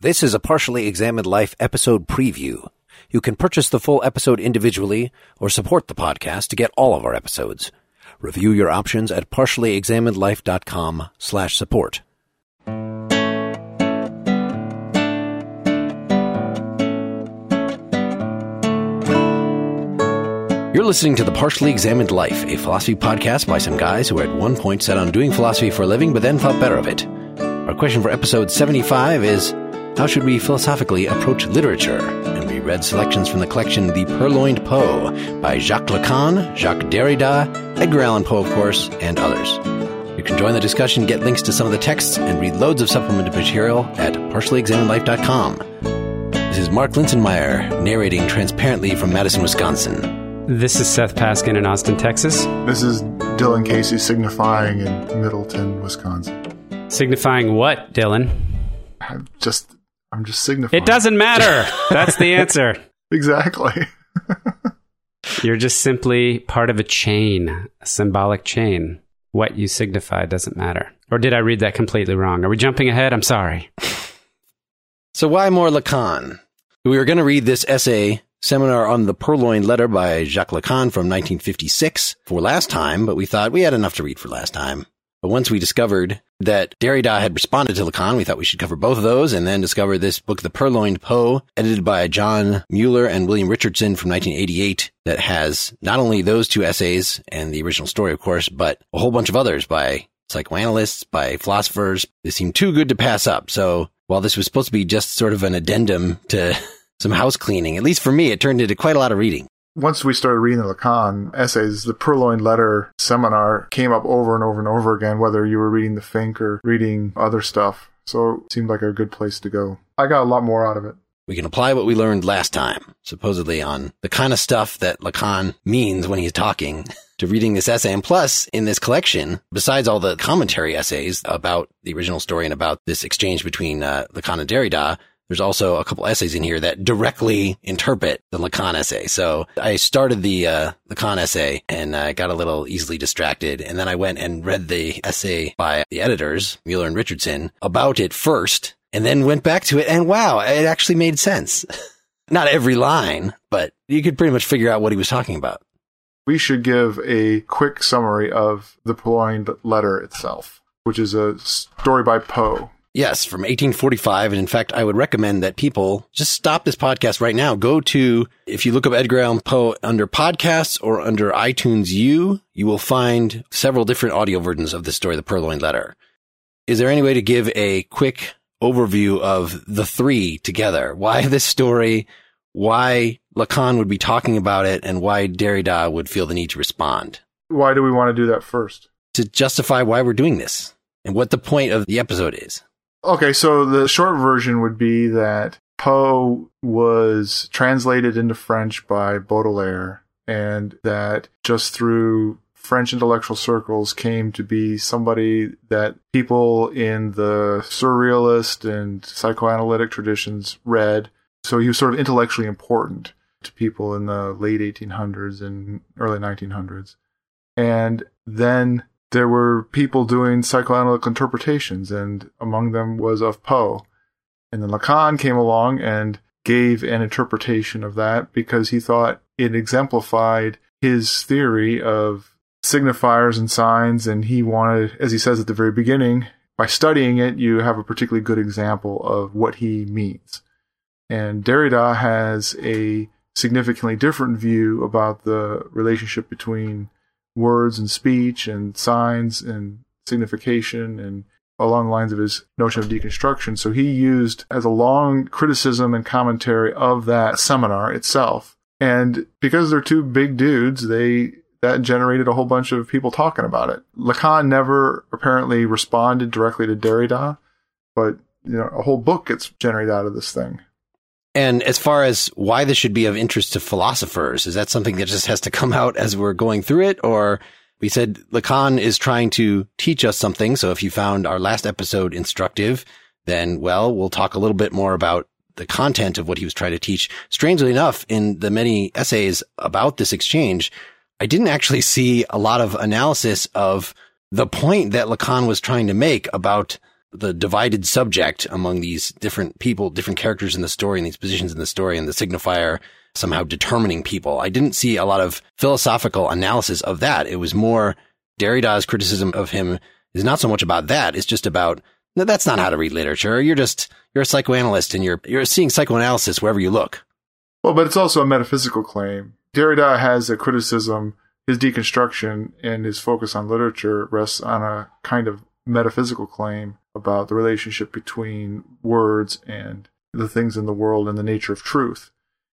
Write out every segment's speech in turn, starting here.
This is a Partially Examined Life episode preview. You can purchase the full episode individually or support the podcast to get all of our episodes. Review your options at partiallyexaminedlife.com/support. You're listening to The Partially Examined Life, a philosophy podcast by some guys who at one point set on doing philosophy for a living but then thought better of it. Our question for episode 75 is, how should we philosophically approach literature? And we read selections from the collection The Purloined Poe by Jacques Lacan, Jacques Derrida, Edgar Allan Poe, of course, and others. You can join the discussion, get links to some of the texts, and read loads of supplemental material at partiallyexaminedlife.com. This is Mark Linsenmeyer, narrating transparently from Madison, Wisconsin. This is Seth Paskin in Austin, Texas. This is Dylan Casey signifying in Middleton, Wisconsin. Signifying what, Dylan? I'm just signifying. It doesn't matter. That's the answer. Exactly. You're just simply part of a chain, a symbolic chain. What you signify doesn't matter. Or did I read that completely wrong? Are we jumping ahead? I'm sorry. So why more Lacan? We were going to read this essay, Seminar on the Purloined Letter by Jacques Lacan from 1956 for last time, but we thought we had enough to read for last time. But once we discovered that Derrida had responded to Lacan, we thought we should cover both of those, and then discover this book, The Purloined Poe, edited by John Mueller and William Richardson from 1988, that has not only those two essays and the original story, of course, but a whole bunch of others by psychoanalysts, by philosophers. They seemed too good to pass up. So while this was supposed to be just sort of an addendum to some house cleaning, at least for me, it turned into quite a lot of reading. Once we started reading the Lacan essays, the Purloined Letter seminar came up over and over and over again, whether you were reading the Fink or reading other stuff. So it seemed like a good place to go. I got a lot more out of it. We can apply what we learned last time, supposedly on the kind of stuff that Lacan means when he's talking, to reading this essay. And plus, in this collection, besides all the commentary essays about the original story and about this exchange between Lacan and Derrida, there's also a couple essays in here that directly interpret the Lacan essay. So I started the Lacan essay and I got a little easily distracted. And then I went and read the essay by the editors, Mueller and Richardson, about it first, and then went back to it. And wow, it actually made sense. Not every line, but you could pretty much figure out what he was talking about. We should give a quick summary of the Purloined Letter itself, which is a story by Poe. Yes, from 1845. And in fact, I would recommend that people just stop this podcast right now. Go to, if you look up Edgar Allan Poe under podcasts or under iTunes U, you will find several different audio versions of the story, The Purloined Letter. Is there any way to give a quick overview of the three together? Why this story, why Lacan would be talking about it, and why Derrida would feel the need to respond? Why do we want to do that first? To justify why we're doing this and what the point of the episode is. Okay, so the short version would be that Poe was translated into French by Baudelaire, and that just through French intellectual circles came to be somebody that people in the surrealist and psychoanalytic traditions read. So he was sort of intellectually important to people in the late 1800s and early 1900s. And then there were people doing psychoanalytic interpretations, and among them was of Poe. And then Lacan came along and gave an interpretation of that because he thought it exemplified his theory of signifiers and signs, and he wanted, as he says at the very beginning, by studying it, you have a particularly good example of what he means. And Derrida has a significantly different view about the relationship between words and speech and signs and signification and along the lines of his notion of deconstruction. So he used as a long criticism and commentary of that seminar itself. And because they're two big dudes, that generated a whole bunch of people talking about it. Lacan never apparently responded directly to Derrida, but a whole book gets generated out of this thing. And as far as why this should be of interest to philosophers, is that something that just has to come out as we're going through it? Or we said Lacan is trying to teach us something. So if you found our last episode instructive, then, well, we'll talk a little bit more about the content of what he was trying to teach. Strangely enough, in the many essays about this exchange, I didn't actually see a lot of analysis of the point that Lacan was trying to make about the divided subject among these different people, different characters in the story and these positions in the story, and the signifier somehow determining people. I didn't see a lot of philosophical analysis of that. It was more Derrida's criticism of him is not so much about that. It's just about, no, that's not how to read literature. You're a psychoanalyst and you're seeing psychoanalysis wherever you look. Well, but it's also a metaphysical claim. Derrida has a criticism, his deconstruction and his focus on literature rests on a kind of metaphysical claim about the relationship between words and the things in the world and the nature of truth.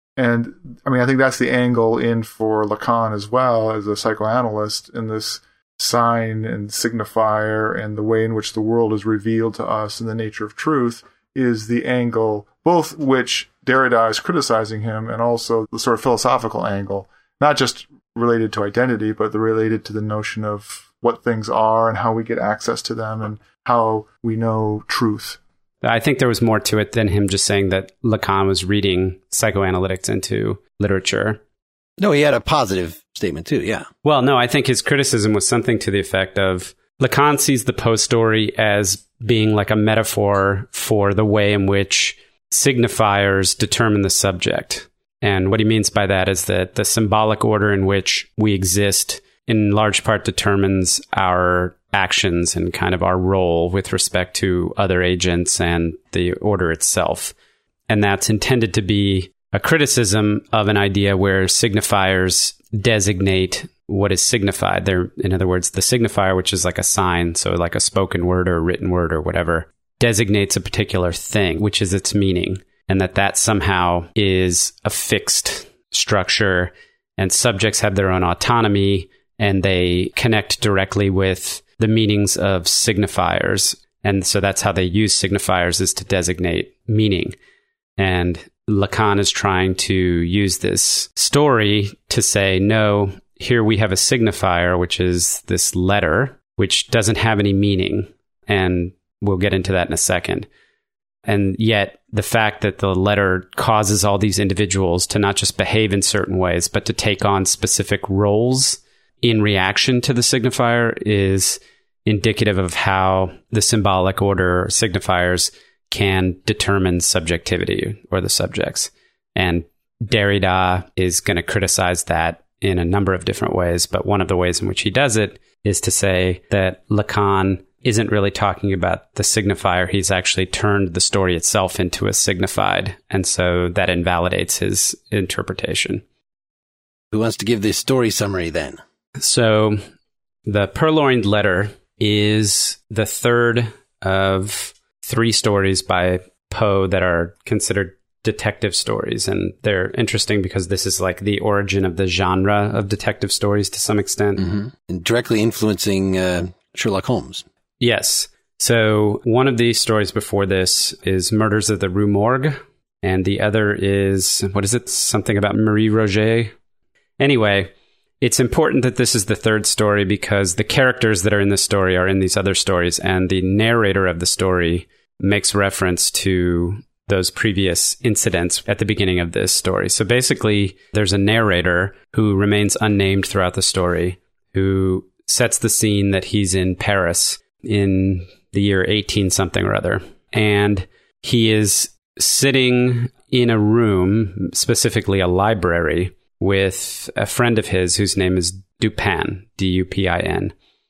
And I mean, I think that's the angle in for Lacan as well as a psychoanalyst in this sign and signifier and the way in which the world is revealed to us and the nature of truth is the angle, both which Derrida is criticizing him and also the sort of philosophical angle, not just related to identity, but related to the notion of what things are and how we get access to them and how we know truth. I think there was more to it than him just saying that Lacan was reading psychoanalytics into literature. No, he had a positive statement too, yeah. Well, no, I think his criticism was something to the effect of Lacan sees the Poe story as being like a metaphor for the way in which signifiers determine the subject. And what he means by that is that the symbolic order in which we exist in large part determines our actions and kind of our role with respect to other agents and the order itself. And that's intended to be a criticism of an idea where signifiers designate what is signified. They're, in other words, the signifier, which is like a sign, so like a spoken word or a written word or whatever, designates a particular thing, which is its meaning, and that somehow is a fixed structure, and subjects have their own autonomy, and they connect directly with the meanings of signifiers. And so that's how they use signifiers, is to designate meaning. And Lacan is trying to use this story to say, no, here we have a signifier, which is this letter, which doesn't have any meaning. And we'll get into that in a second. And yet the fact that the letter causes all these individuals to not just behave in certain ways, but to take on specific roles in reaction to the signifier is indicative of how the symbolic order signifiers can determine subjectivity or the subjects. And Derrida is going to criticize that in a number of different ways, but one of the ways in which he does it is to say that Lacan isn't really talking about the signifier. He's actually turned the story itself into a signified, and so that invalidates his interpretation. Who wants to give the story summary then? So the Purloined Letter is the third of 3 stories by Poe that are considered detective stories. And they're interesting because this is like the origin of the genre of detective stories to some extent. Mm-hmm. And directly influencing Sherlock Holmes. Yes. So one of these stories before this is Murders of the Rue Morgue. And the other is, what is it? Something about Marie Roget. Anyway, it's important that this is the third story because the characters that are in this story are in these other stories. And the narrator of the story makes reference to those previous incidents at the beginning of this story. So basically, there's a narrator who remains unnamed throughout the story, who sets the scene that he's in Paris in the year 18-something or other. And he is sitting in a room, specifically a library, with a friend of his whose name is Dupin, D-U-P-I-N.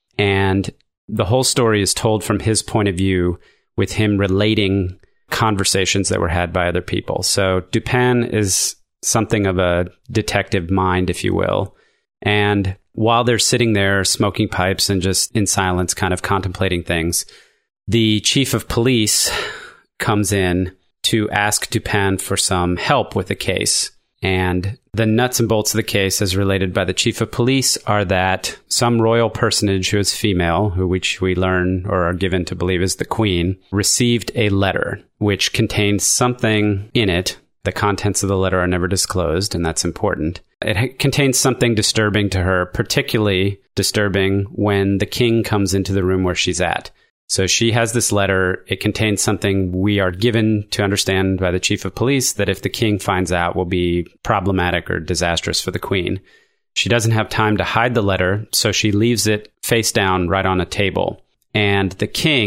And the whole story is told from his point of view, with him relating conversations that were had by other people. So Dupin is something of a detective mind, if you will. And while they're sitting there smoking pipes and just in silence kind of contemplating things, the chief of police comes in to ask Dupin for some help with the case. And the nuts and bolts of the case, as related by the chief of police, are that some royal personage who is female, which we learn or are given to believe is the queen, received a letter which contained something in it. The contents of the letter are never disclosed, and that's important. It contains something disturbing to her, particularly disturbing when the king comes into the room where she's at. So she has this letter. It contains something we are given to understand by the chief of police that if the king finds out will be problematic or disastrous for the queen. She doesn't have time to hide the letter, so she leaves it face down right on a table. And the king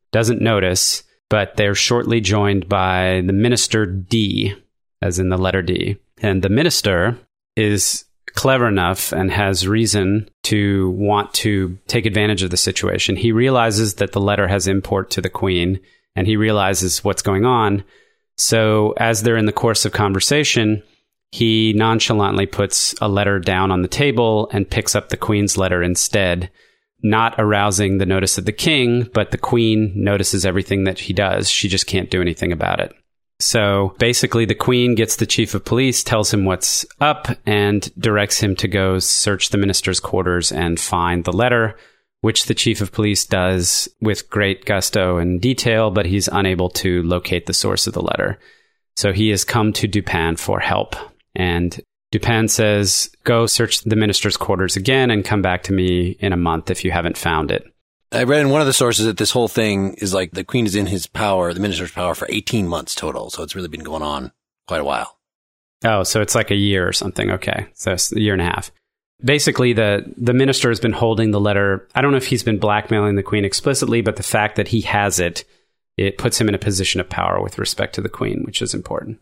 doesn't notice, but they're shortly joined by the minister D, as in the letter D. And the minister is clever enough and has reason to want to take advantage of the situation. He realizes that the letter has import to the queen, and he realizes what's going on. So as they're in the course of conversation, he nonchalantly puts a letter down on the table and picks up the queen's letter instead, not arousing the notice of the king, but the queen notices everything that he does. She just can't do anything about it. So basically, the queen gets the chief of police, tells him what's up, and directs him to go search the minister's quarters and find the letter, which the chief of police does with great gusto and detail, but he's unable to locate the source of the letter. So he has come to Dupin for help. And Dupin says, go search the minister's quarters again and come back to me in a month if you haven't found it. I read in one of the sources that this whole thing is like the queen is in his power, the minister's power, for 18 months total. So it's really been going on quite a while. Oh, so it's like a year or something. Okay. So it's a year and a half. Basically, the minister has been holding the letter. I don't know if he's been blackmailing the queen explicitly, but the fact that he has it, it puts him in a position of power with respect to the queen, which is important.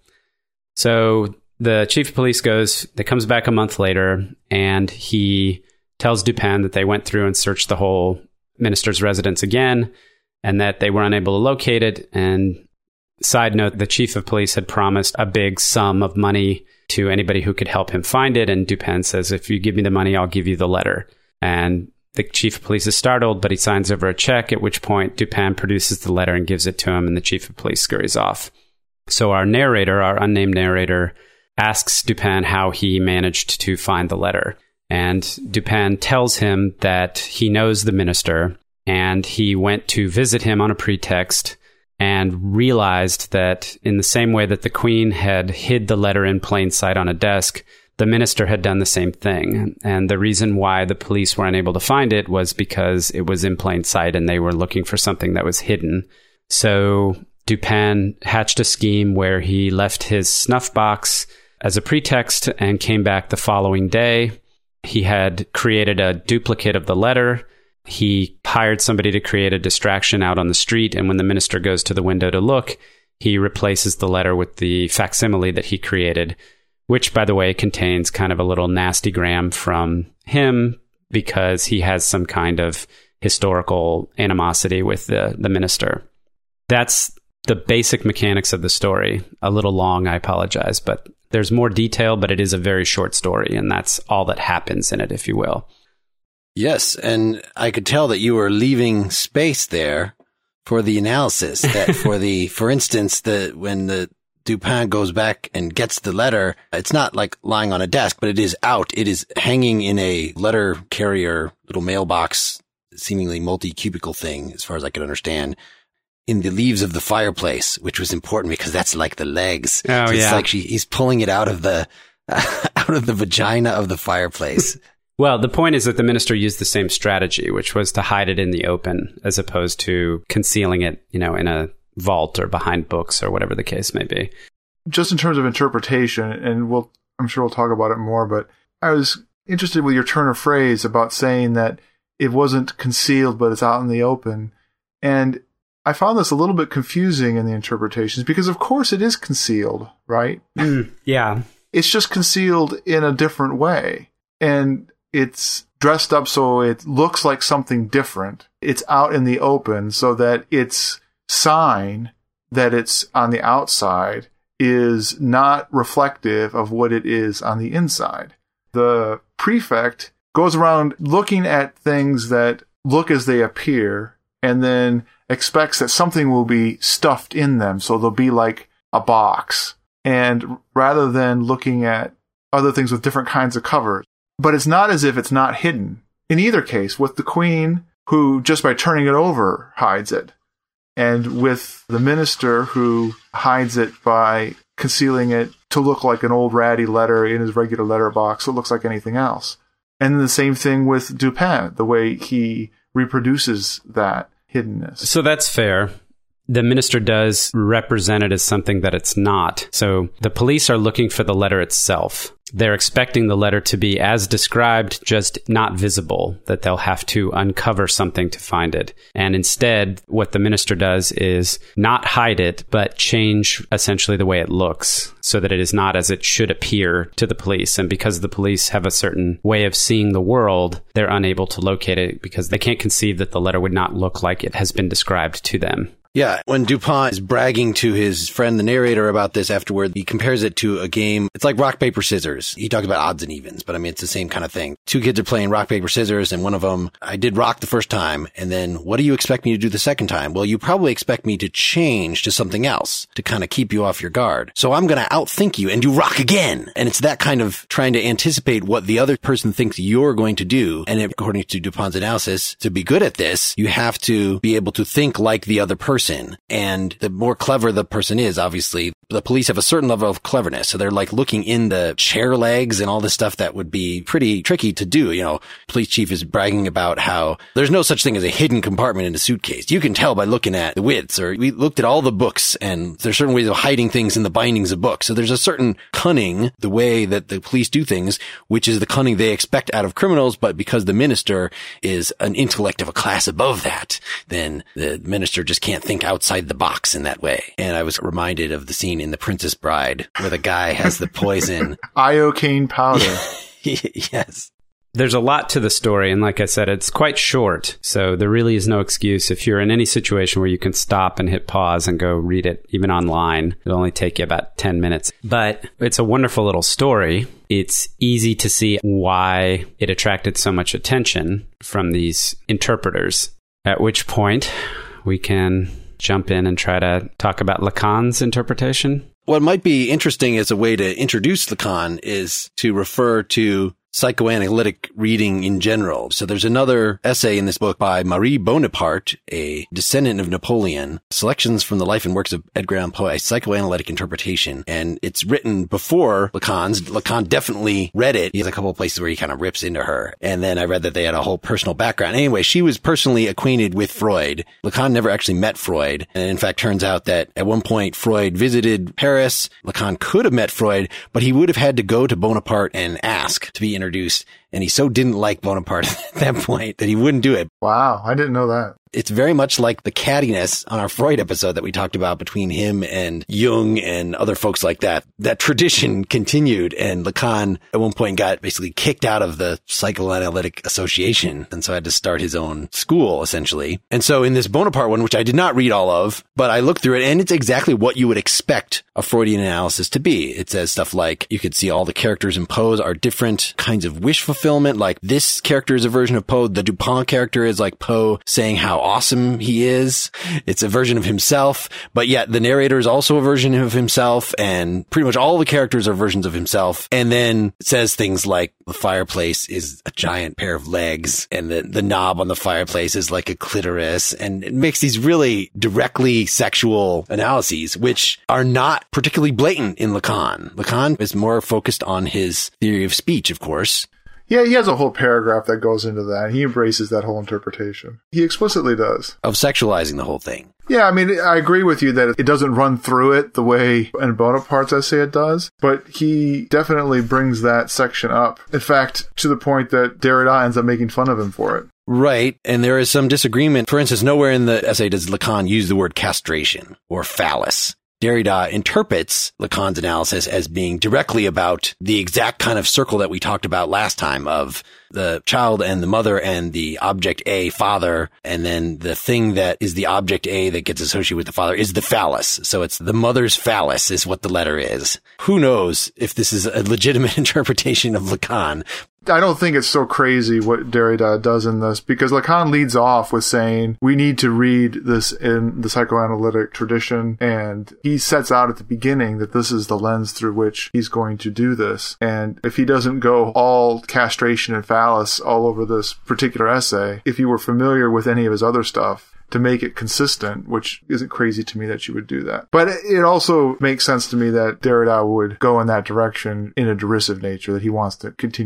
So the chief of police comes back a month later, and he tells Dupin that they went through and searched the whole minister's residence again, and that they were unable to locate it. And side note, the chief of police had promised a big sum of money to anybody who could help him find it. And Dupin says, if you give me the money, I'll give you the letter. And the chief of police is startled, but he signs over a check, at which point Dupin produces the letter and gives it to him, and the chief of police scurries off. So our narrator, our unnamed narrator, asks Dupin how he managed to find the letter. And Dupin tells him that he knows the minister, and he went to visit him on a pretext and realized that in the same way that the queen had hid the letter in plain sight on a desk, the minister had done the same thing. And the reason why the police were unable to find it was because it was in plain sight and they were looking for something that was hidden. So Dupin hatched a scheme where he left his snuff box as a pretext and came back the following day. He had created a duplicate of the letter. He hired somebody to create a distraction out on the street, and when the minister goes to the window to look, he replaces the letter with the facsimile that he created, which, by the way, contains kind of a little nastygram from him because he has some kind of historical animosity with the minister. That's the basic mechanics of the story. A little long, I apologize, but there's more detail, but it is a very short story, and that's all that happens in it, if you will. Yes, and I could tell that you were leaving space there for the analysis. That for instance, when the Dupin goes back and gets the letter, it's not like lying on a desk, but it is out. It is hanging in a letter carrier, little mailbox, seemingly multi-cubicle thing, as far as I could understand, in the leaves of the fireplace, which was important because that's like the legs. Oh, so yeah. It's like he's pulling it out of the vagina of the fireplace. Well, the point is that the minister used the same strategy, which was to hide it in the open as opposed to concealing it, in a vault or behind books or whatever the case may be. Just in terms of interpretation, and I'm sure we'll talk about it more, but I was interested with your turn of phrase about saying that it wasn't concealed, but it's out in the open. And I found this a little bit confusing in the interpretations because, of course, it is concealed, right? Yeah. It's just concealed in a different way. And it's dressed up so it looks like something different. It's out in the open so that its sign that it's on the outside is not reflective of what it is on the inside. The prefect goes around looking at things that look as they appear and then expects that something will be stuffed in them. So they'll be like a box. And rather than looking at other things with different kinds of covers, but it's not as if it's not hidden. In either case, with the queen, who just by turning it over hides it, and with the minister, who hides it by concealing it to look like an old ratty letter in his regular letterbox, so it looks like anything else. And then the same thing with Dupin, the way he reproduces that hiddenness. So that's fair. The minister does represent it as something that it's not. So the police are looking for the letter itself. They're expecting the letter to be as described, just not visible, that they'll have to uncover something to find it. And instead, what the minister does is not hide it, but change essentially the way it looks so that it is not as it should appear to the police. And because the police have a certain way of seeing the world, they're unable to locate it because they can't conceive that the letter would not look like it has been described to them. Yeah, when Dupont is bragging to his friend, the narrator, about this afterward, he compares it to a game. It's like rock, paper, scissors. He talks about odds and evens, but I mean, it's the same kind of thing. Two kids are playing rock, paper, scissors, and one of them, I did rock the first time, and then what do you expect me to do the second time? Well, you probably expect me to change to something else to kind of keep you off your guard. So I'm going to outthink you and do rock again. And it's that kind of trying to anticipate what the other person thinks you're going to do. And according to Dupont's analysis, to be good at this, you have to be able to think like the other person. And the more clever the person is, obviously, the police have a certain level of cleverness. So they're like looking in the chair legs and all this stuff that would be pretty tricky to do. You know, police chief is bragging about how there's no such thing as a hidden compartment in a suitcase. You can tell by looking at the widths, or we looked at all the books, and there's certain ways of hiding things in the bindings of books. So there's a certain cunning, the way that the police do things, which is the cunning they expect out of criminals. But because the minister is an intellect of a class above that, then the minister just can't think outside the box in that way. And I was reminded of the scene in The Princess Bride where the guy has the poison. Iocane powder. Yes. There's a lot to the story, and like I said, it's quite short, so there really is no excuse. If you're in any situation where you can stop and hit pause and go read it, even online, it'll only take you about 10 minutes. But it's a wonderful little story. It's easy to see why it attracted so much attention from these interpreters, at which point we can jump in and try to talk about Lacan's interpretation. What might be interesting as a way to introduce Lacan is to refer to psychoanalytic reading in general. So there's another essay in this book by Marie Bonaparte, a descendant of Napoleon, Selections from the Life and Works of Edgar Allan Poe, a Psychoanalytic Interpretation. And it's written before Lacan's. Lacan definitely read it. He has a couple of places where he kind of rips into her. And then I read that they had a whole personal background. Anyway, she was personally acquainted with Freud. Lacan never actually met Freud. And in fact, turns out that at one point Freud visited Paris. Lacan could have met Freud, but he would have had to go to Bonaparte and ask to be introduced. And he so didn't like Bonaparte at that point that he wouldn't do it. Wow, I didn't know that. It's very much like the cattiness on our Freud episode that we talked about between him and Jung and other folks like that. That tradition continued, and Lacan at one point got basically kicked out of the Psychoanalytic Association, and so had to start his own school, essentially. And so in this Bonaparte one, which I did not read all of, but I looked through it, and it's exactly what you would expect a Freudian analysis to be. It says stuff like, you could see all the characters in Poe are different kinds of wish fulfillment, like this character is a version of Poe, the Dupont character is like Poe saying how awesome he is. It's a version of himself, but yet the narrator is also a version of himself, and pretty much all the characters are versions of himself. And then it says things like the fireplace is a giant pair of legs, and the knob on the fireplace is like a clitoris, and it makes these really directly sexual analyses, which are not particularly blatant in Lacan. Lacan is more focused on his theory of speech, of course. Yeah, he has a whole paragraph that goes into that. He embraces that whole interpretation. He explicitly does. Of sexualizing the whole thing. Yeah, I mean, I agree with you that it doesn't run through it the way in Bonaparte's essay it does, but he definitely brings that section up. In fact, to the point that Derrida ends up making fun of him for it. Right, and there is some disagreement. For instance, nowhere in the essay does Lacan use the word castration or phallus. Derrida interprets Lacan's analysis as being directly about the exact kind of circle that we talked about last time of the child and the mother and the object A, father, and then the thing that is the object A that gets associated with the father is the phallus. So it's the mother's phallus is what the letter is. Who knows if this is a legitimate interpretation of Lacan? I don't think it's so crazy what Derrida does in this, because Lacan leads off with saying we need to read this in the psychoanalytic tradition, and he sets out at the beginning that this is the lens through which he's going to do this. And if he doesn't go all castration and phallus all over this particular essay, if you were familiar with any of his other stuff, to make it consistent, which isn't crazy to me that you would do that. But it also makes sense to me that Derrida would go in that direction in a derisive nature, that he wants to continue to make.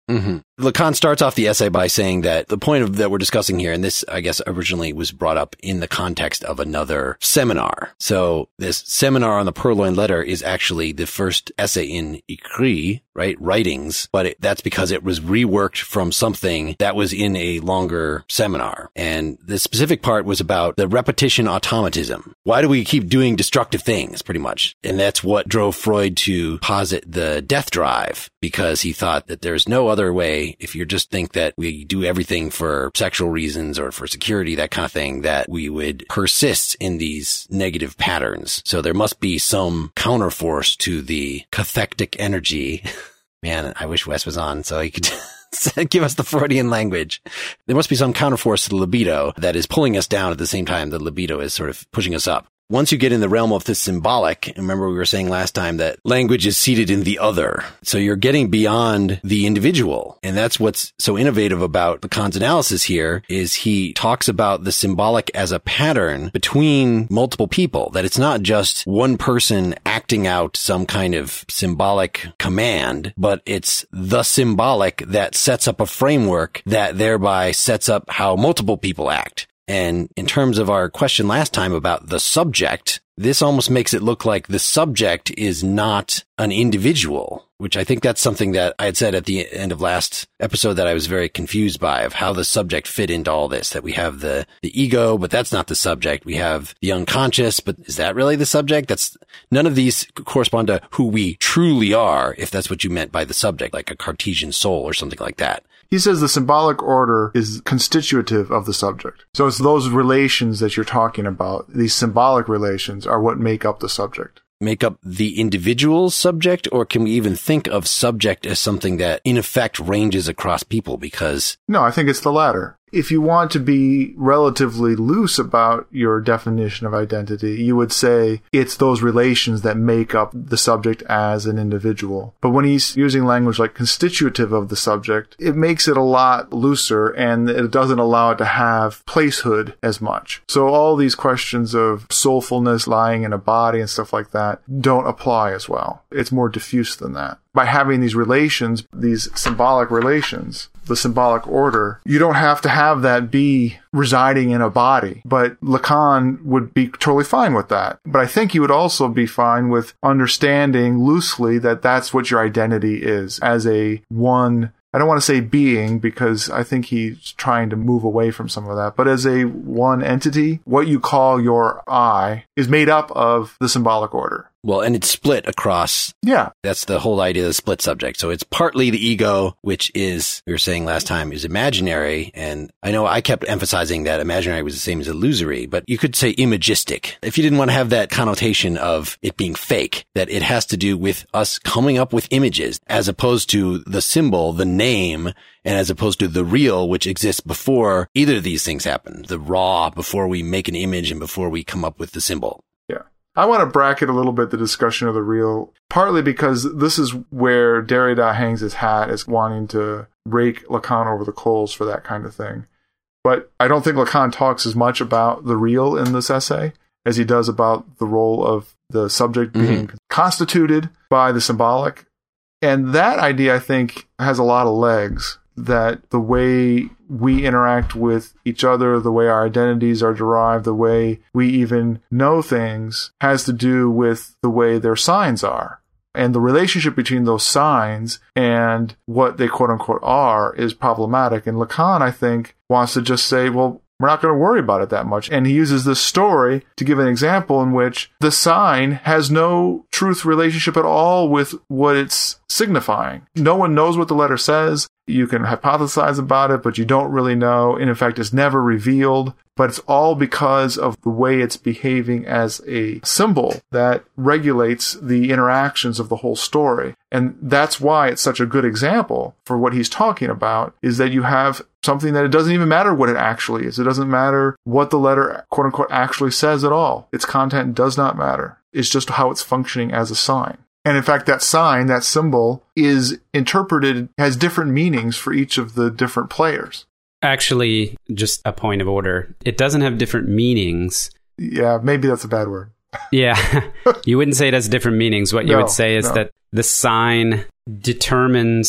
Mm-hmm. Lacan starts off the essay by saying that the point that we're discussing here, and this, I guess, originally was brought up in the context of another seminar. So this seminar on the Purloined Letter is actually the first essay in écrit, right? Writings, but that's because it was reworked from something that was in a longer seminar. And the specific part was about the repetition automatism. Why do we keep doing destructive things, pretty much? And that's what drove Freud to posit the death drive, because he thought that there's no other way, if you just think that we do everything for sexual reasons or for security, that kind of thing, that we would persist in these negative patterns. So there must be some counterforce to the cathectic energy. Man, I wish Wes was on so he could give us the Freudian language. There must be some counterforce to the libido that is pulling us down at the same time the libido is sort of pushing us up. Once you get in the realm of the symbolic, remember we were saying last time that language is seated in the other. So you're getting beyond the individual. And that's what's so innovative about Lacan's analysis here is he talks about the symbolic as a pattern between multiple people, that it's not just one person acting out some kind of symbolic command, but it's the symbolic that sets up a framework that thereby sets up how multiple people act. And in terms of our question last time about the subject, this almost makes it look like the subject is not an individual, which I think that's something that I had said at the end of last episode that I was very confused by, of how the subject fit into all this, that we have the ego, but that's not the subject. We have the unconscious, but is that really the subject? None of these correspond to who we truly are, if that's what you meant by the subject, like a Cartesian soul or something like that. He says the symbolic order is constitutive of the subject. So it's those relations that you're talking about. These symbolic relations are what make up the subject. Make up the individual subject, or can we even think of subject as something that in effect ranges across people? Because no, I think it's the latter. If you want to be relatively loose about your definition of identity, you would say it's those relations that make up the subject as an individual. But when he's using language like constitutive of the subject, it makes it a lot looser, and it doesn't allow it to have placehood as much. So all these questions of soulfulness lying in a body and stuff like that don't apply as well. It's more diffuse than that. By having these relations, these symbolic relations, the symbolic order, you don't have to have that be residing in a body. But Lacan would be totally fine with that. But I think he would also be fine with understanding loosely that that's what your identity is, as a one. I don't want to say being, because I think he's trying to move away from some of that. But as a one entity, what you call your I is made up of the symbolic order. Well, and it's split across. Yeah. That's the whole idea of the split subject. So it's partly the ego, which is, we were saying last time, is imaginary. And I know I kept emphasizing that imaginary was the same as illusory, but you could say imagistic. If you didn't want to have that connotation of it being fake, that it has to do with us coming up with images as opposed to the symbol, the name, and as opposed to the real, which exists before either of these things happen. The raw, before we make an image and before we come up with the symbol. I want to bracket a little bit the discussion of the real, partly because this is where Derrida hangs his hat, as wanting to rake Lacan over the coals for that kind of thing. But I don't think Lacan talks as much about the real in this essay as he does about the role of the subject being constituted by the symbolic. And that idea, I think, has a lot of legs, that the way we interact with each other, the way our identities are derived, the way we even know things, has to do with the way their signs are. And the relationship between those signs and what they quote unquote are is problematic. And Lacan, I think, wants to just say, well, we're not going to worry about it that much. And he uses this story to give an example in which the sign has no truth relationship at all with what it's signifying. No one knows what the letter says. You can hypothesize about it, but you don't really know. And in fact, it's never revealed. But it's all because of the way it's behaving as a symbol that regulates the interactions of the whole story. And that's why it's such a good example for what he's talking about, is that you have something that it doesn't even matter what it actually is. It doesn't matter what the letter, quote unquote, actually says at all. Its content does not matter. It's just how it's functioning as a sign. And in fact, that sign, that symbol, is interpreted, has different meanings for each of the different players. Actually, just a point of order. It doesn't have different meanings. Yeah, maybe that's a bad word. Yeah, you wouldn't say it has different meanings. What you would say is that the sign determines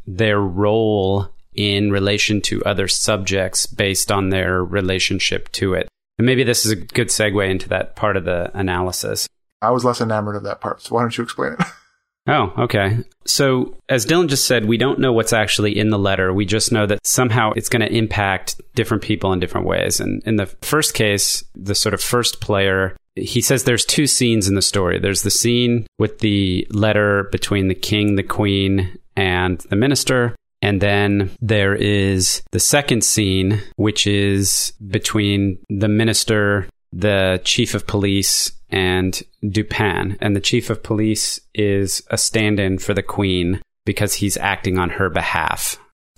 their role in relation to other subjects based on their relationship to it. And maybe this is a good segue into that part of the analysis. I was less enamored of that part, so why don't you explain it? Oh, okay. So as Dylan just said, we don't know what's actually in the letter. We just know that somehow it's going to impact different people in different ways. And in the first case, the sort of first player, he says there's two scenes in the story. There's the scene with the letter between the king, the queen, and the minister. And then there is the second scene, which is between the minister, the chief of police, and Dupin. And the chief of police is a stand-in for the queen because he's acting on her behalf.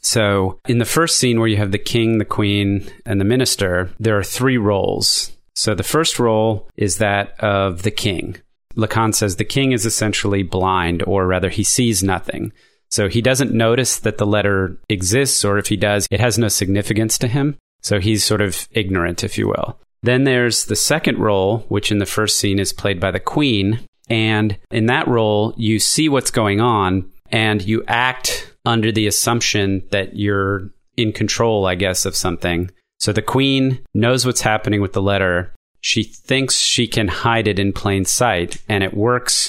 So in the first scene where you have the king, the queen, and the minister, there are three roles. So the first role is that of the king. Lacan says the king is essentially blind, or rather he sees nothing. So he doesn't notice that the letter exists, or if he does, it has no significance to him. So he's sort of ignorant, if you will. Then there's the second role, which in the first scene is played by the queen. And in that role, you see what's going on and you act under the assumption that you're in control, I guess, of something. So the queen knows what's happening with the letter. She thinks she can hide it in plain sight, and it works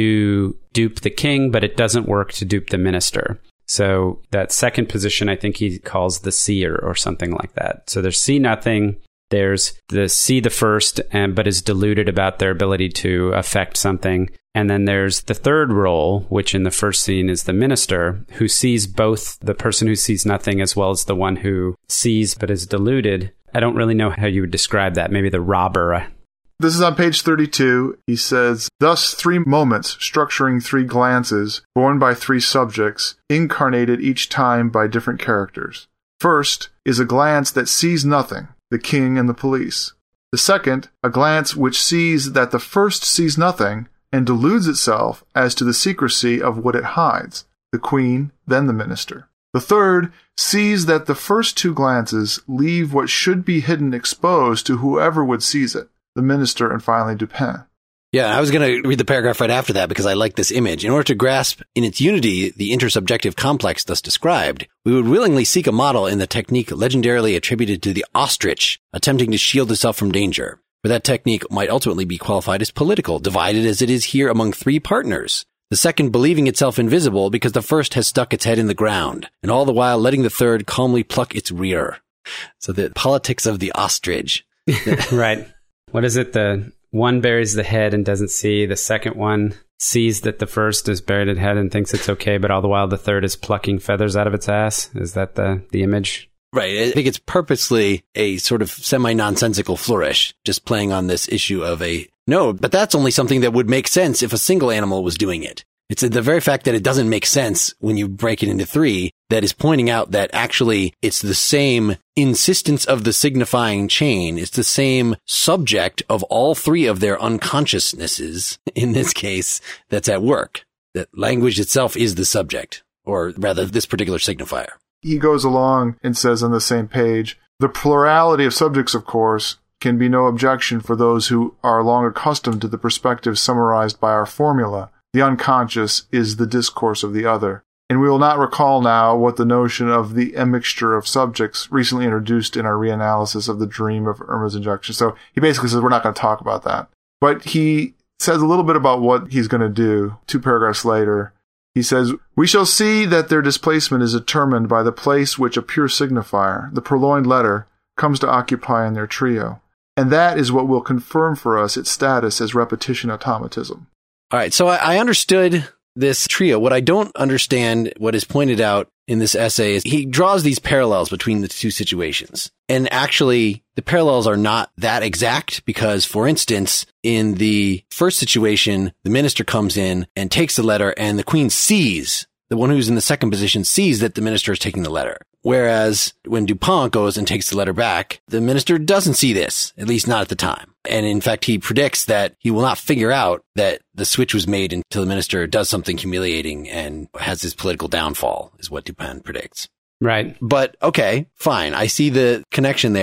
to dupe the king, but it doesn't work to dupe the minister. So that second position, I think he calls the seer or something like that. So there's see nothing. There's the see the first, but is deluded about their ability to affect something. And then there's the third role, which in the first scene is the minister, who sees both the person who sees nothing as well as the one who sees but is deluded. I don't really know how you would describe that. Maybe the robber. This is on page 32. He says, thus 3 moments structuring 3 glances, borne by 3 subjects, incarnated each time by different characters. First is a glance that sees nothing, the king and the police. The second, a glance which sees that the first sees nothing and deludes itself as to the secrecy of what it hides, the queen, then the minister. The third sees that the first 2 glances leave what should be hidden exposed to whoever would seize it, the minister and finally Dupin. Yeah, I was going to read the paragraph right after that because I like this image. In order to grasp in its unity the intersubjective complex thus described, we would willingly seek a model in the technique legendarily attributed to the ostrich, attempting to shield itself from danger. For that technique might ultimately be qualified as political, divided as it is here among 3 partners. The second believing itself invisible because the first has stuck its head in the ground, and all the while letting the third calmly pluck its rear. So the politics of the ostrich. Right. What is it? The one buries the head and doesn't see. The second one sees that the first is buried at head and thinks it's okay, but all the while the third is plucking feathers out of its ass. Is that the image? Right. I think it's purposely a sort of semi-nonsensical flourish, just playing on this issue of no, but that's only something that would make sense if a single animal was doing it. It's the very fact that it doesn't make sense when you break it into 3 that is pointing out that actually it's the same insistence of the signifying chain. It's the same subject of all 3 of their unconsciousnesses, in this case, that's at work. That language itself is the subject, or rather this particular signifier. He goes along and says on the same page, the plurality of subjects, of course, can be no objection for those who are long accustomed to the perspective summarized by our formula. The unconscious is the discourse of the other. And we will not recall now what the notion of the immixture of subjects recently introduced in our reanalysis of the dream of Irma's injection. So he basically says we're not going to talk about that. But he says a little bit about what he's going to do 2 paragraphs later. He says, we shall see that their displacement is determined by the place which a pure signifier, the purloined letter, comes to occupy in their trio. And that is what will confirm for us its status as repetition automatism. All right, so I understood this trio. What I don't understand, what is pointed out in this essay, is he draws these parallels between the 2 situations. And actually, the parallels are not that exact because, for instance, in the first situation, the minister comes in and takes the letter and the queen sees, the one who's in the second position sees that the minister is taking the letter. Whereas when Dupin goes and takes the letter back, the minister doesn't see this, at least not at the time. And in fact, he predicts that he will not figure out that the switch was made until the minister does something humiliating and has his political downfall, is what Dupin predicts. Right. But okay, fine. I see the connection there.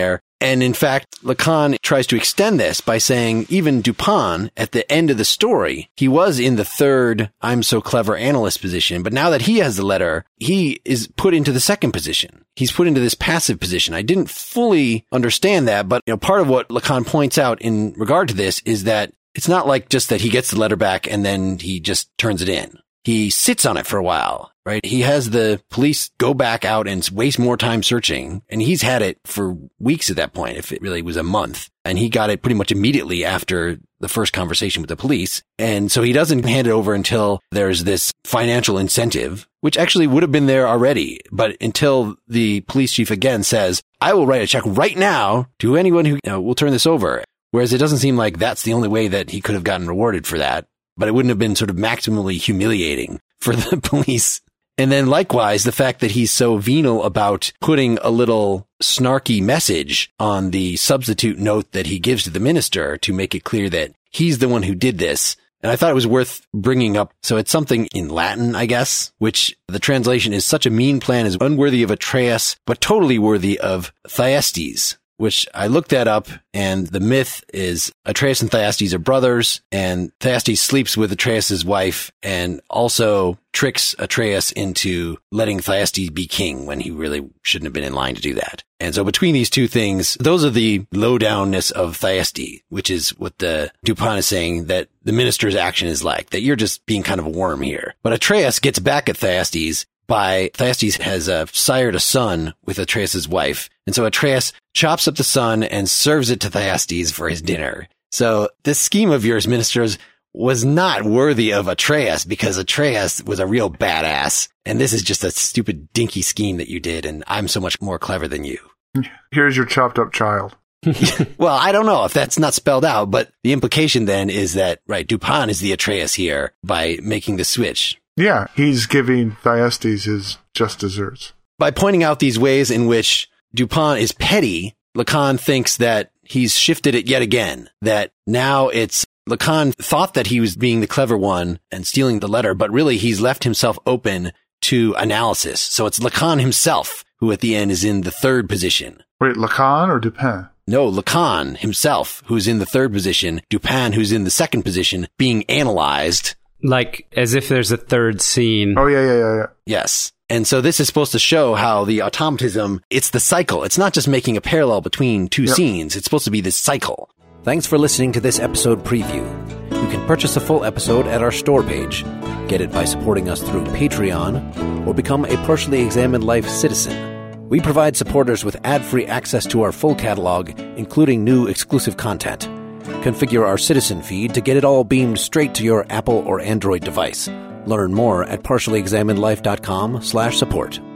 And in fact, Lacan tries to extend this by saying even Dupin, at the end of the story, he was in the third I'm so clever analyst position, but now that he has the letter, he is put into the second position. He's put into this passive position. I didn't fully understand that, but part of what Lacan points out in regard to this is that it's not like just that he gets the letter back and then he just turns it in. He sits on it for a while, right? He has the police go back out and waste more time searching, and he's had it for weeks at that point, if it really was a month. And he got it pretty much immediately after the first conversation with the police. And so he doesn't hand it over until there's this financial incentive, which actually would have been there already. But until the police chief again says, I will write a check right now to anyone who will turn this over. Whereas it doesn't seem like that's the only way that he could have gotten rewarded for that. But it wouldn't have been sort of maximally humiliating for the police. And then likewise, the fact that he's so venal about putting a little snarky message on the substitute note that he gives to the minister to make it clear that he's the one who did this. And I thought it was worth bringing up. So it's something in Latin, I guess, which the translation is such a mean plan is unworthy of Atreus, but totally worthy of Thyestes, which I looked that up, and the myth is Atreus and Thyestes are brothers, and Thyestes sleeps with Atreus' wife and also tricks Atreus into letting Thyestes be king when he really shouldn't have been in line to do that. And so between these two things, those are the lowdownness of Thyestes, which is what the Dupin is saying that the minister's action is like, that you're just being kind of a worm here. But Atreus gets back at Thyestes by Thyestes has sired a son with Atreus' wife. And so Atreus chops up the son and serves it to Thyestes for his dinner. So this scheme of yours, ministers, was not worthy of Atreus because Atreus was a real badass. And this is just a stupid dinky scheme that you did. And I'm so much more clever than you. Here's your chopped up child. Well, I don't know if that's not spelled out, but the implication then is that, right, Dupin is the Atreus here by making the switch. Yeah, he's giving Thyestes his just desserts. By pointing out these ways in which Dupin is petty, Lacan thinks that he's shifted it yet again, that now it's Lacan thought that he was being the clever one and stealing the letter, but really he's left himself open to analysis. So it's Lacan himself who at the end is in the third position. Wait, Lacan or Dupin? No, Lacan himself, who's in the third position, Dupin, who's in the second position, being analyzed. Like, as if there's a third scene. Oh, yeah. Yes. And so this is supposed to show how the automatism, it's the cycle. It's not just making a parallel between two scenes. It's supposed to be this cycle. Thanks for listening to this episode preview. You can purchase a full episode at our store page, get it by supporting us through Patreon, or become a Partially Examined Life citizen. We provide supporters with ad-free access to our full catalog, including new exclusive content. Configure our citizen feed to get it all beamed straight to your Apple or Android device. Learn more at partiallyexaminedlife.com/support.